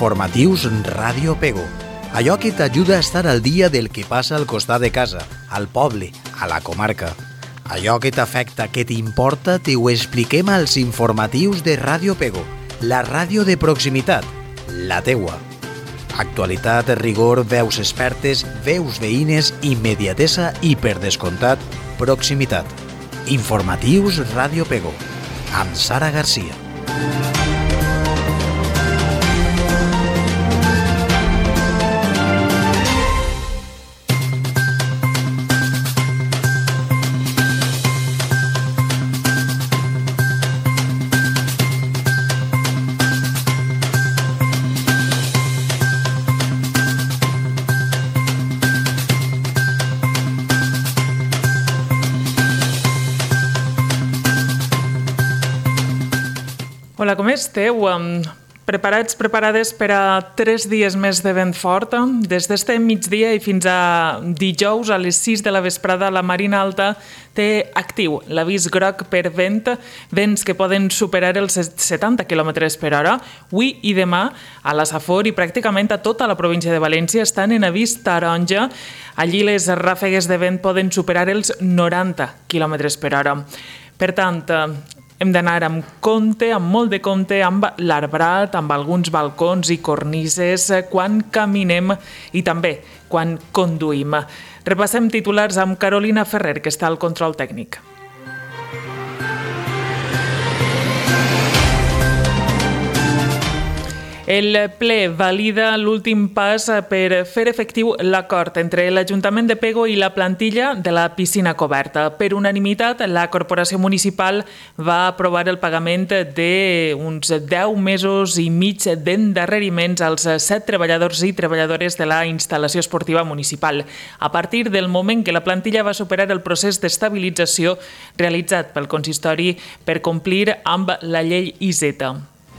Informatius Ràdio Pego. Allò que t'ajuda a estar al dia del que passa al costat de casa, al poble, a la comarca. Allò que t'afecta, que t'importa, t'ho expliquem als informatius de Ràdio Pego, la ràdio de proximitat, la teua. Actualitat, rigor, veus expertes, veus veïnes, immediatesa i, per descomptat, proximitat. Informatius Ràdio Pego, amb Sara Garcia. Hola, com esteu? Preparats, preparades per a 3 dies més de vent fort? Des d'este migdia i fins a dijous a les 6 de la vesprada, la Marina Alta té actiu l'avís groc per vents que poden superar els 70 km per hora. Avui i demà, a la Safor i pràcticament a tota la província de València estan en avís taronja. Allí les ràfegues de vent poden superar els 90 km per hora. Per tant, hem d'anar amb compte, amb molt de compte, amb l'arbrat, amb alguns balcons i cornises, quan caminem i també quan conduïm. Repassem titulars amb Carolina Ferrer, que està al control tècnic. El ple valida l'últim pas per fer efectiu l'acord entre l'Ajuntament de Pego i la plantilla de la piscina coberta. Per unanimitat, la Corporació Municipal va aprovar el pagament d'uns 10 mesos i mig d'endarreriments als 7 treballadors i treballadores de la instal·lació esportiva municipal, a partir del moment que la plantilla va superar el procés d'estabilització realitzat pel consistori per complir amb la llei ISETA.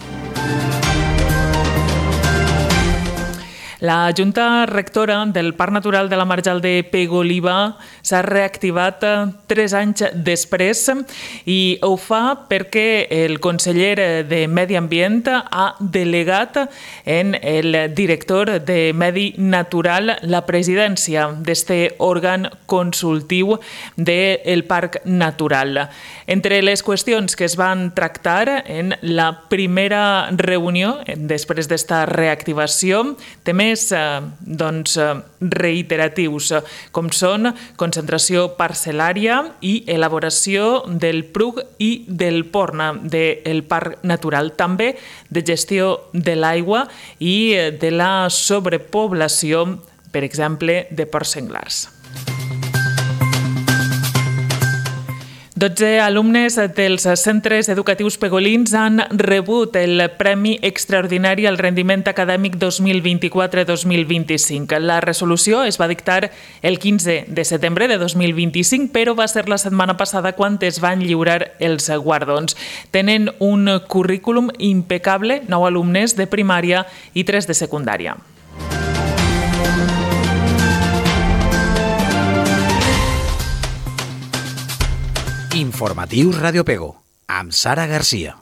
La Junta Rectora del Parc Natural de la Marjal de Pego-Oliva s'ha reactivat 3 anys després i ho fa perquè el conseller de Medi Ambient ha delegat en el director de Medi Natural la presidència d'este òrgan consultiu del Parc Natural. Entre les qüestions que es van tractar en la primera reunió, després d'esta reactivació, temes reiteratius, com són concentració parcel·lària i elaboració del PRUG i del PORN del Parc Natural, també de gestió de l'aigua i de la sobrepoblació, per exemple, de porcs senglars. 12 alumnes dels centres educatius pegolins han rebut el Premi Extraordinari al Rendiment Acadèmic 2024-2025. La resolució es va dictar el 15 de setembre de 2025, però va ser la setmana passada quan es van lliurar els guardons. Tenen un currículum impecable, 9 alumnes de primària i 3 de secundària. Informatius Ràdio Pego, amb Sara Garcia.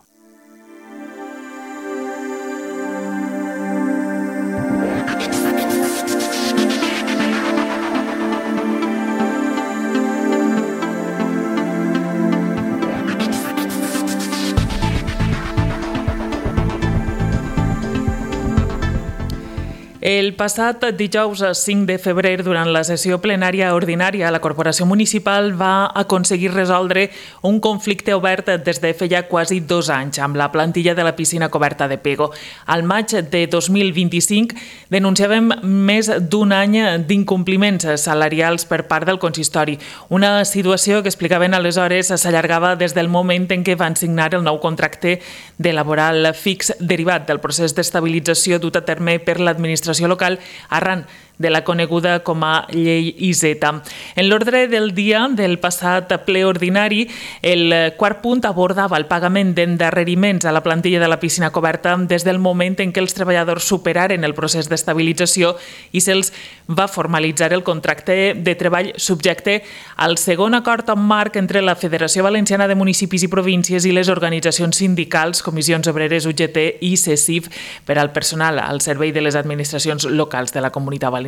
El passat dijous 5 de febrer, durant la sessió plenària ordinària, la Corporació Municipal va aconseguir resoldre un conflicte obert des de feia quasi 2 anys amb la plantilla de la piscina coberta de Pego. Al maig de 2025 denunciàvem més d'1 any d'incompliments salarials per part del consistori, una situació que explicaven aleshores s'allargava des del moment en què van signar el nou contracte de laboral fix derivat del procés d'estabilització dut a terme per l'administració local arran de la coneguda com a llei Iseta. En l'ordre del dia del passat ple ordinari, el quart punt abordava el pagament d'endarreriments a la plantilla de la piscina coberta des del moment en què els treballadors superaren el procés d'estabilització i se'ls va formalitzar el contracte de treball subjecte al segon acord en marc entre la Federació Valenciana de Municipis i Províncies i les organitzacions sindicals, Comissions Obreres, UGT i CECIF per al personal al servei de les administracions locals de la Comunitat Valenciana.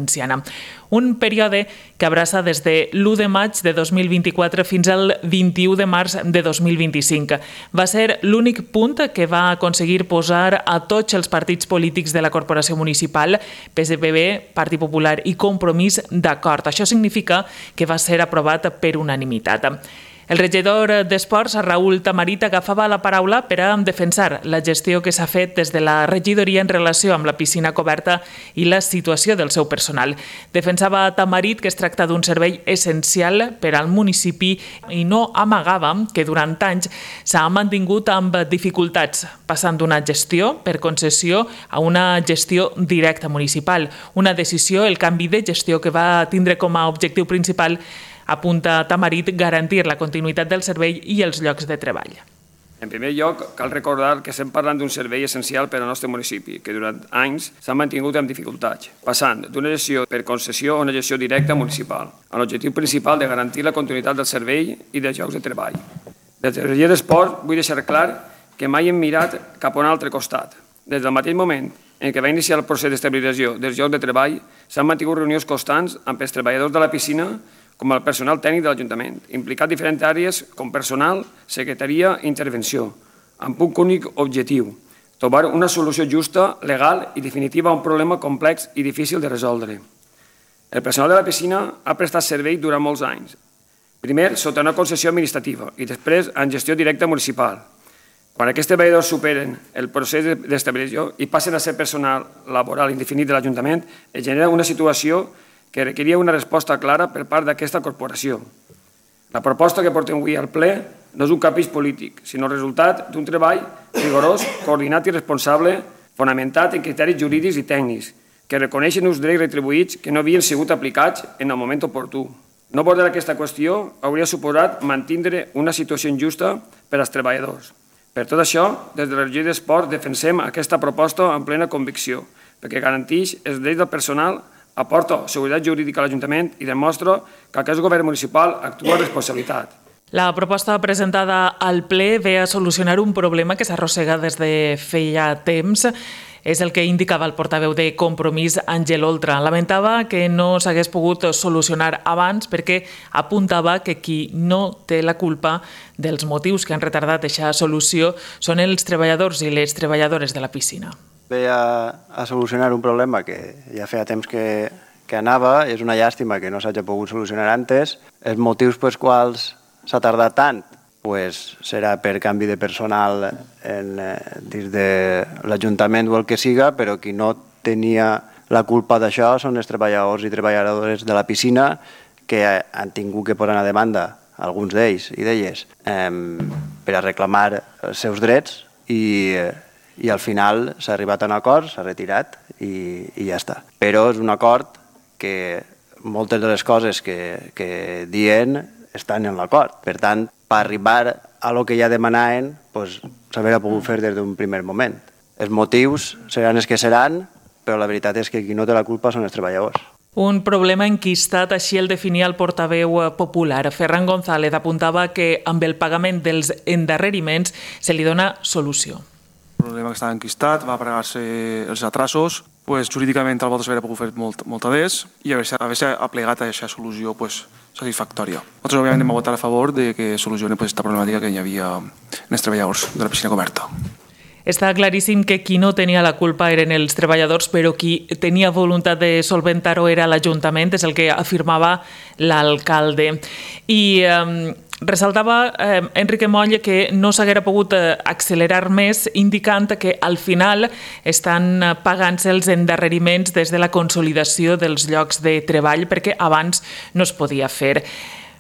Un període que abraça des de l'1 de maig de 2024 fins al 21 de març de 2025. Va ser l'únic punt que va aconseguir posar a tots els partits polítics de la corporació municipal, PSPB, Partit Popular i Compromís, d'acord. Això significa que va ser aprovat per unanimitat. El regidor d'Esports, Raül Tamarit, agafava la paraula per a defensar la gestió que s'ha fet des de la regidoria en relació amb la piscina coberta i la situació del seu personal. Defensava Tamarit que es tracta d'un servei essencial per al municipi i no amagava que durant anys s'ha mantingut amb dificultats, passant d'una gestió per concessió a una gestió directa municipal. Una decisió, el canvi de gestió, que va tindre com a objectiu principal, apunta Tamarit, garantir la continuïtat del servei i els llocs de treball. En primer lloc, cal recordar que estem parlant d'un servei essencial per al nostre municipi, que durant anys s'ha mantingut amb dificultats, passant d'una gestió per concessió a una gestió directa municipal, amb l'objectiu principal de garantir la continuïtat del servei i dels llocs de treball. Des del regidor d'Esports vull deixar clar que mai hem mirat cap a un altre costat. Des del mateix moment en què va iniciar el procés d'estabilització dels llocs de treball, s'han mantingut reunions constants amb els treballadors de la piscina com el personal tècnic de l'Ajuntament, implicat diferents àrees com personal, secretaria i intervenció, amb un únic objectiu, trobar una solució justa, legal i definitiva a un problema complex i difícil de resoldre. El personal de la piscina ha prestat servei durant molts anys, primer sota una concessió administrativa i després en gestió directa municipal. Quan aquests treballadors superen el procés d'estabilització i passen a ser personal laboral indefinit de l'Ajuntament, es genera una situació que requeria una resposta clara per part d'aquesta corporació. La proposta que portem avui al ple no és un caprici polític, sinó el resultat d'un treball rigorós, coordinat i responsable, fonamentat en criteris jurídics i tècnics, que reconeixen uns drets retribuïts que no havien sigut aplicats en el moment oportú. No abordar aquesta qüestió hauria suposat mantindre una situació injusta per als treballadors. Per tot això, des de la regió d'Esports defensem aquesta proposta amb plena convicció, perquè garanteix els drets del personal, aporta seguretat jurídica a l'Ajuntament i demostra que aquest govern municipal actua amb responsabilitat. La proposta presentada al ple ve a solucionar un problema que s'arrossega des de feia temps. És el que indicava el portaveu de Compromís, Àngel Oltra. Lamentava que no s'hagués pogut solucionar abans perquè apuntava que qui no té la culpa dels motius que han retardat aquesta solució són els treballadors i les treballadores de la piscina. Ve a solucionar un problema que ja feia temps que anava, és una llàstima que no s'hagi pogut solucionar antes. Els motius pels quals s'ha tardat tant serà per canvi de personal dins de l'Ajuntament o el que siga, però qui no tenia la culpa d'això són els treballadors i treballadores de la piscina que han tingut que posar a demanda, alguns d'ells i d'elles, per a reclamar els seus drets i al final s'ha arribat a un acord, s'ha retirat i ja està. Però és un acord que moltes de les coses que diuen estan en l'acord. Per tant, per arribar a lo que ja demanaven, s'hauria pogut fer des d'un primer moment. Els motius seran els que seran, però la veritat és que qui no té la culpa són els treballadors. Un problema enquistat, així el definia el portaveu popular. Ferran González apuntava que amb el pagament dels endarreriments se li dona solució. El problema que estava enquistat, va pagar-se els atrasos, jurídicament el vot s'hauria pogut fer molt més i haver-se aplegat a aquesta solució satisfactòria. Nosaltres òbviament anem a votar a favor de que solucioni aquesta problemàtica que hi havia en els treballadors de la piscina coberta. Està claríssim que qui no tenia la culpa eren els treballadors, però qui tenia voluntat de solventar-ho era l'Ajuntament, és el que afirmava l'alcalde. I ressaltava Enrique Moll que no s'haguera pogut accelerar més, indicant que al final estan pagant-se els endarreriments des de la consolidació dels llocs de treball perquè abans no es podia fer.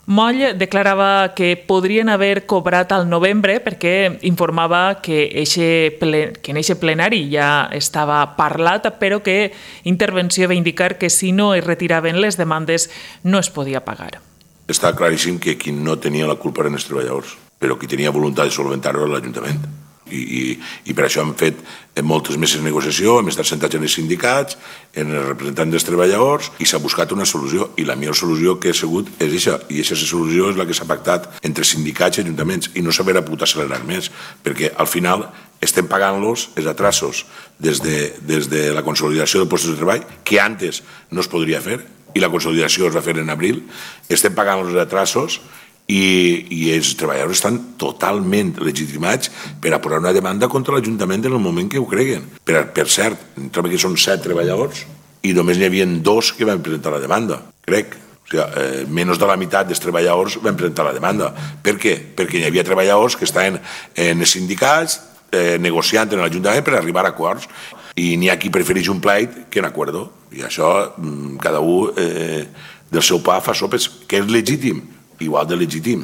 Moll declarava que podrien haver cobrat al novembre perquè informava que en eixe plenari ja estava parlat, però que Intervenció va indicar que si no es retiraven les demandes no es podia pagar. Està claríssim que qui no tenia la culpa eren els treballadors, però qui tenia voluntat de solventar-ho era l'Ajuntament. I per això hem fet moltes meses de negociació, hem estat sentats en els sindicats, en els representants dels treballadors, i s'ha buscat una solució, i la millor solució que ha sigut és aquesta, i aquesta solució és la que s'ha pactat entre sindicats i ajuntaments, i no s'haurà pogut accelerar més, perquè al final estem pagant-los els atrasos des de la consolidació de postos de treball, que antes no es podria fer, i la consolidació es va fer en abril, estem pagant els atrasos, i els treballadors estan totalment legitimats per a posar una demanda contra l'Ajuntament en el moment que ho creguen. Per cert, em trobo que són 7 treballadors i només n'hi havia 2 que van presentar la demanda, crec. O sigui, menys de la meitat dels treballadors van presentar la demanda. Per què? Perquè hi havia treballadors que estaven en els sindicats negociant en l'Ajuntament per arribar a acords, i n'hi ha qui prefereix un pleit que un acuerdo. I això, cada un del seu pa fa sopes, que és legítim, igual de legítim,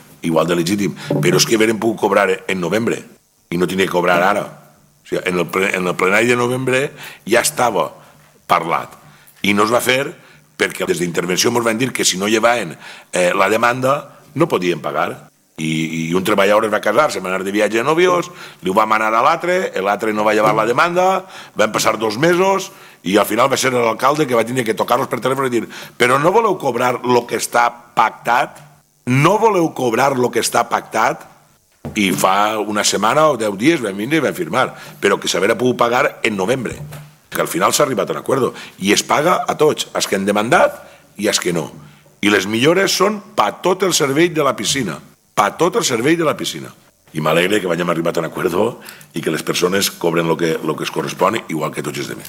però és que haurem pogut cobrar en novembre i no tenia que cobrar ara. O sigui, en el plenari de novembre ja estava parlat i no es va fer perquè des d'Intervenció ens van dir que si no llevaven la demanda no podien pagar. I un treballador es va casar, se va anar de viatge de novios, li ho va manar a l'altre no va llevar la demanda, van passar 2 mesos i al final va ser l'alcalde que va tenir que tocar-los per telèfon i dir però no voleu cobrar el que està pactat? No voleu cobrar el que està pactat? I fa una setmana o 10 dies vam vindre i vam firmar, però que s'haurà pogut pagar en novembre, que al final s'ha arribat a un acord i es paga a tots, els que han demandat i els que no. I les millores són per tot el servei de la piscina, per tot el servei de la piscina. I m'alegre que hàgim arribat a un acord i que les persones cobren el que es correspon, igual que tots els altres.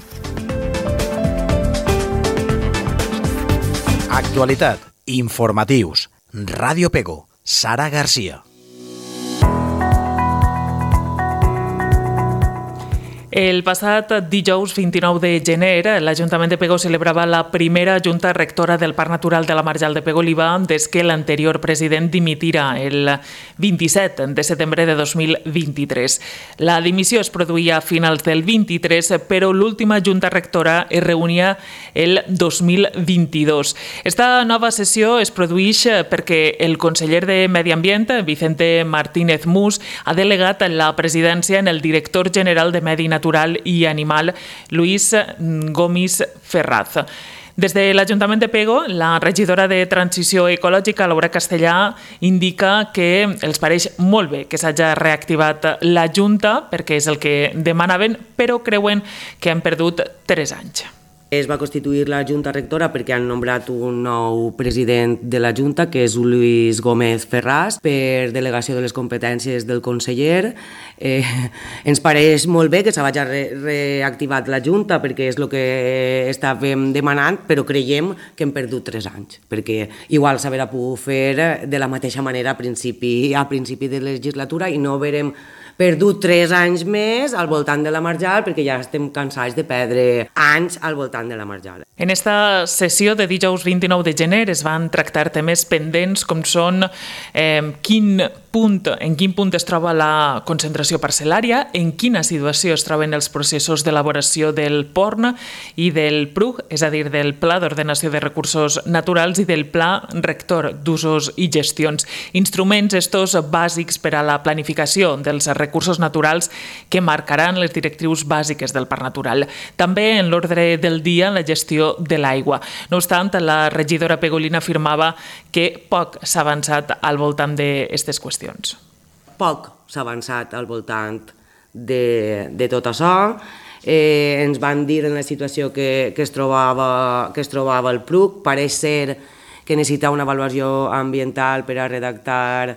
Actualitat, informatius, Ràdio Pego, Sara Garcia. El passat dijous 29 de gener, l'Ajuntament de Pego celebrava la primera Junta Rectora del Parc Natural de la Marjal de Pego-Oliva des que l'anterior president dimitira el 27 de setembre de 2023. La dimissió es produïa a finals del 23, però l'última Junta Rectora es reunia el 2022. Esta nova sessió es produeix perquè el conseller de Medi Ambient, Vicente Martínez Mus, ha delegat la presidència en el director general de Medi Natural i Animal, Luis Gomis Ferraz. Des de l'Ajuntament de Pego, la regidora de Transició Ecològica, Laura Castellà, indica que els pareix molt bé que s'hagi reactivat la Junta, perquè és el que demanaven, però creuen que han perdut 3 anys. Es va constituir la Junta Rectora perquè han nombrat un nou president de la Junta, que és Luis Gómez Ferraz, per delegació de les competències del conseller. Ens pareix molt bé que s'hagi reactivat la Junta perquè és el que estàvem demanant, però creiem que hem perdut 3 anys, perquè igual s'haurà pogut fer de la mateixa manera a principi de legislatura i no haurem perdut 3 anys més al voltant de la Marjal perquè ja estem cansats de perdre anys al voltant de la Marjal. En esta sessió de dijous 29 de gener es van tractar temes pendents com són en quin punt es troba la concentració parcel·lària, en quina situació es troben els processos d'elaboració del PORN i del PRUG, és a dir, del Pla d'Ordenació de Recursos Naturals i del Pla Rector d'Usos i Gestions. Instruments estos bàsics per a la planificació dels recursos naturals que marcaran les directrius bàsiques del Parc Natural. També en l'ordre del dia la gestió de l'aigua. No obstant, la regidora pegolina afirmava que poc s'ha avançat al voltant d'aquestes qüestions. Poc s'ha avançat al voltant de tot això. Ens van dir en la situació que es trobava el PRUC. Pareix ser que necessita una avaluació ambiental per a redactar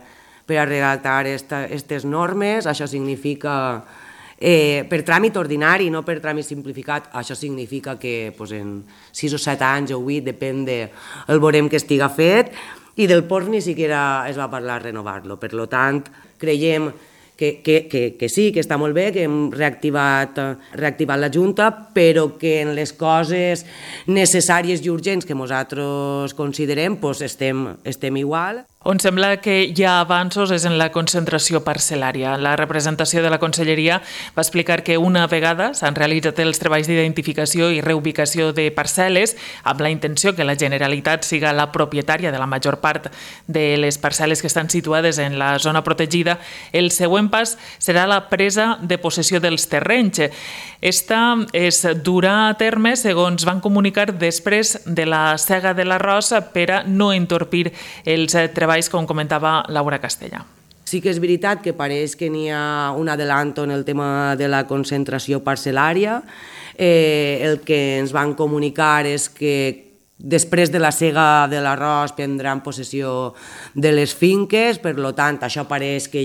aquestes normes. Això significa, per tràmit ordinari, no per tràmit simplificat, això significa que en 6 o 7 anys o 8, depèn del veurem que estiga fet, i del PORN ni siquiera es va parlar de renovar-lo. Per tant, creiem que sí, que està molt bé, que hem reactivat la Junta, però que en les coses necessàries i urgents que nosaltres considerem estem igual. On sembla que hi ha avanços és en la concentració parcel·lària. La representació de la Conselleria va explicar que una vegada s'han realitzat els treballs d'identificació i reubicació de parcel·les amb la intenció que la Generalitat siga la propietària de la major part de les parcel·les que estan situades en la zona protegida, el següent pas serà la presa de possessió dels terrenys. Esta es durà a terme, segons van comunicar, després de la sega de l'arròs per a no entorpir els treballs, com comentava Laura Castella. Sí que és veritat que pareix que n'hi ha un adelanto en el tema de la concentració parcel·lària. El que ens van comunicar és que després de la sega de l'arròs prendran possessió de les finques, per tant, això pareix que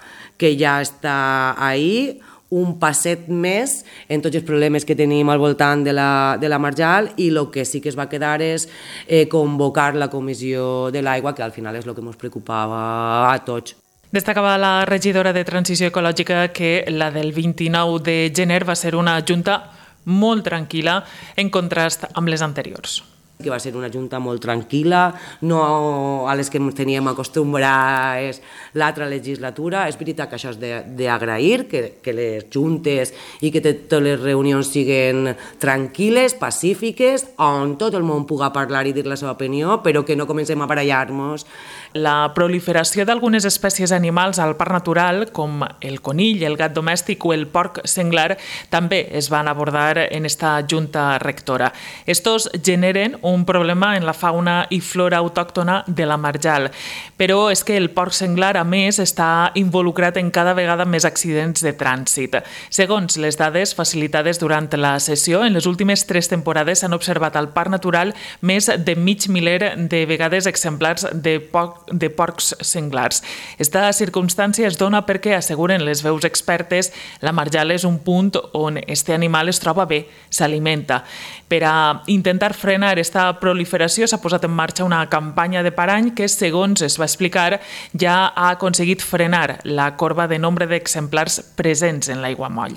ja està ahí, un passet més en tots els problemes que tenim al voltant de la Marjal, i el que sí que es va quedar és convocar la Comissió de l'Aigua, que al final és el que ens preocupava a tots. Destacava la regidora de Transició Ecològica que la del 29 de gener va ser una junta molt tranquil·la en contrast amb les anteriors. Que va ser una junta molt tranquil·la, no a les que ens teníem acostumbrats l'altra legislatura. És veritat que això és d'agrair, que les juntes i que totes les reunions siguin tranquil·les, pacífiques, on tot el món pugui parlar i dir la seva opinió, però que no comencem a barallar-nos. La proliferació d'algunes espècies animals al parc natural, com el conill, el gat domèstic o el porc senglar, també es van abordar en esta junta rectora. Estos generen un problema en la fauna i flora autòctona de la Marjal, però és que el porc senglar, a més, està involucrat en cada vegada més accidents de trànsit. Segons les dades facilitades durant la sessió, en les últimes 3 temporades s'han observat al parc natural més de mig miler de vegades exemplars de porcs senglars. Esta circumstància es dona perquè, asseguren les veus expertes, la Marjal és un punt on este animal es troba bé, s'alimenta. Per a intentar frenar esta proliferació s'ha posat en marxa una campanya de parany que, segons es va explicar, ja ha aconseguit frenar la corba de nombre d'exemplars presents en l'aiguamoll.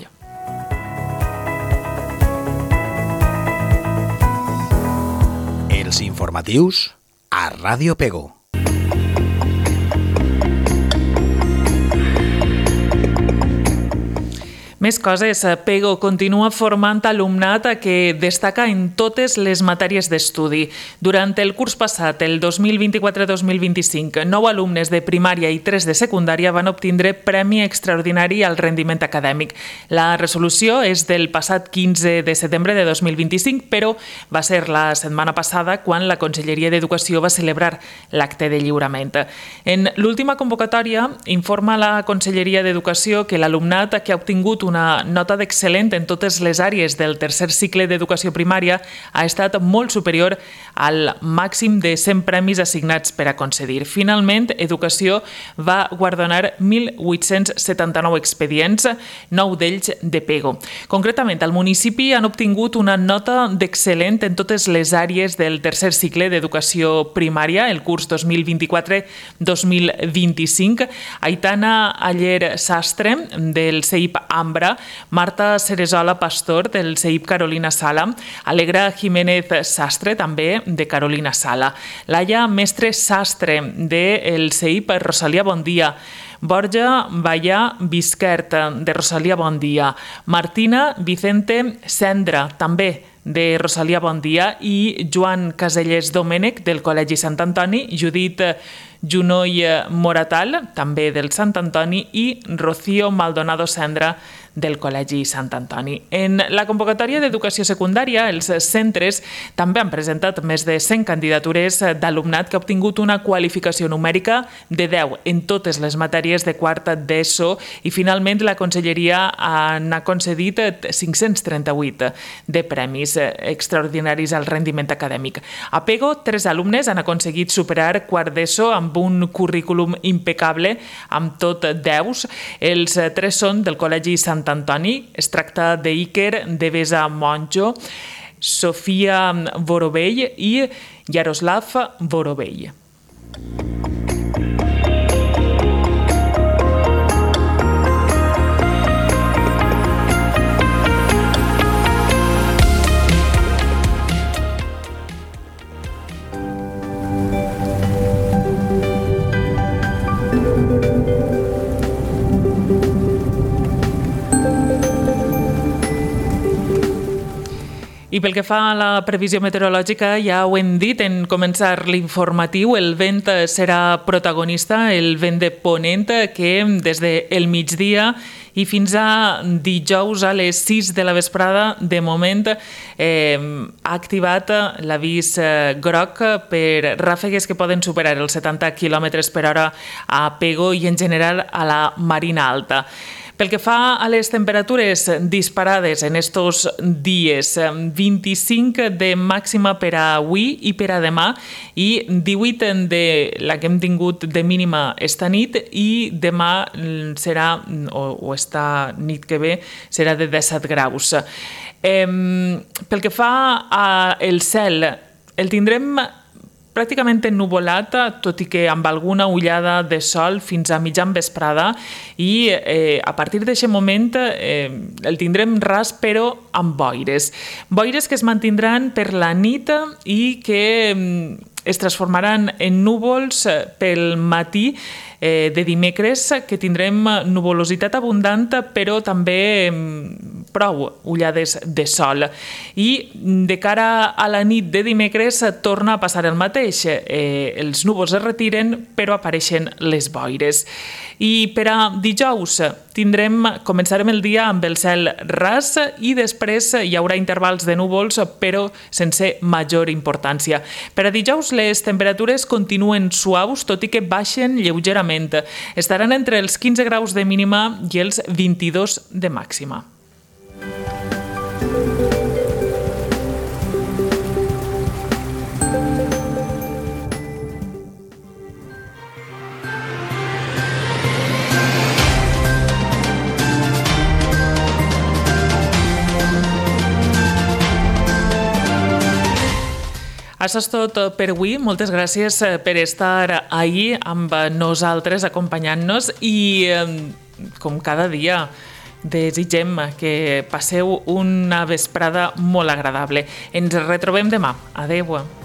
Els informatius a Ràdio Pego. Més coses. Pego continua formant alumnat que destaca en totes les matèries d'estudi. Durant el curs passat, el 2024-2025, 9 alumnes de primària i 3 de secundària van obtindre Premi Extraordinari al Rendiment Acadèmic. La resolució és del passat 15 de setembre de 2025, però va ser la setmana passada quan la Conselleria d'Educació va celebrar l'acte de lliurament. En l'última convocatòria informa la Conselleria d'Educació que l'alumnat que ha obtingut una nota d'excel·lent en totes les àrees del tercer cicle d'educació primària ha estat molt superior al màxim de 100 premis assignats per a concedir. Finalment, Educació va guardonar 1.879 expedients, 9 d'ells de Pego. Concretament, al municipi han obtingut una nota d'excel·lent en totes les àrees del tercer cicle d'educació primària, el curs 2024-2025. Aitana Aller Sastre, del CEIP Ambra, Marta Ceresola Pastor, del CEIP Carolina Sala, Alegra Jiménez Sastre, també de Carolina Sala, Laia Mestre Sastre, del CEIP Rosalia Bondia, Borja Vallà Bisquert, de Rosalia Bondia, Martina Vicente Cendra, també de Rosalia Bondia, i Joan Casellers Domènech, del Col·legi Sant Antoni, Judit Junoy Moratal, també del Sant Antoni, i Rocío Maldonado Cendra, del Col·legi Sant Antoni. En la convocatòria d'educació secundària, els centres també han presentat més de 100 candidatures d'alumnat que ha obtingut una qualificació numèrica de 10 en totes les matèries de quart d'ESO, i finalment la Conselleria n'ha concedit 538 de premis extraordinaris al rendiment acadèmic. A Pego, 3 alumnes han aconseguit superar quart d'ESO amb un currículum impecable, amb tot 10. Els 3 són del Col·legi Sant Antoni. Es tracta d'Iker Devesa Monjo, Sofia Borovell i Yaroslav Borovell. I pel que fa a la previsió meteorològica, ja ho hem dit en començar l'informatiu, el vent serà protagonista, el vent de ponent, que des del migdia i fins a dijous a les 6 de la vesprada, de moment, ha activat l'avís groc per ràfegues que poden superar els 70 km per hora a Pego i en general a la Marina Alta. Pel que fa a les temperatures disparades en estos dies, 25 de màxima per a avui i per a demà i 18 de la que hem tingut de mínima esta nit i demà serà, o esta nit que ve, serà de 17 graus. Pel que fa al cel, el tindrem pràcticament ennuvolat, tot i que amb alguna ullada de sol fins a mitjan vesprada i a partir d'aquest moment el tindrem ras però amb boires. Boires que es mantindran per la nit i que es transformaran en núvols pel matí de dimecres, que tindrem nuvolositat abundant però també prou ullades de sol. I de cara a la nit de dimecres torna a passar el mateix. Els núvols es retiren però apareixen les boires. I per a dijous començarem el dia amb el cel ras i després hi haurà intervals de núvols però sense major importància. Per a dijous les temperatures continuen suaus, tot i que baixen lleugerament. Estaran entre els 15 graus de mínima i els 22 de màxima. Això és tot per avui. Moltes gràcies per estar ahir amb nosaltres, acompanyant-nos i, com cada dia, desitgem que passeu una vesprada molt agradable. Ens retrobem demà. Adéu.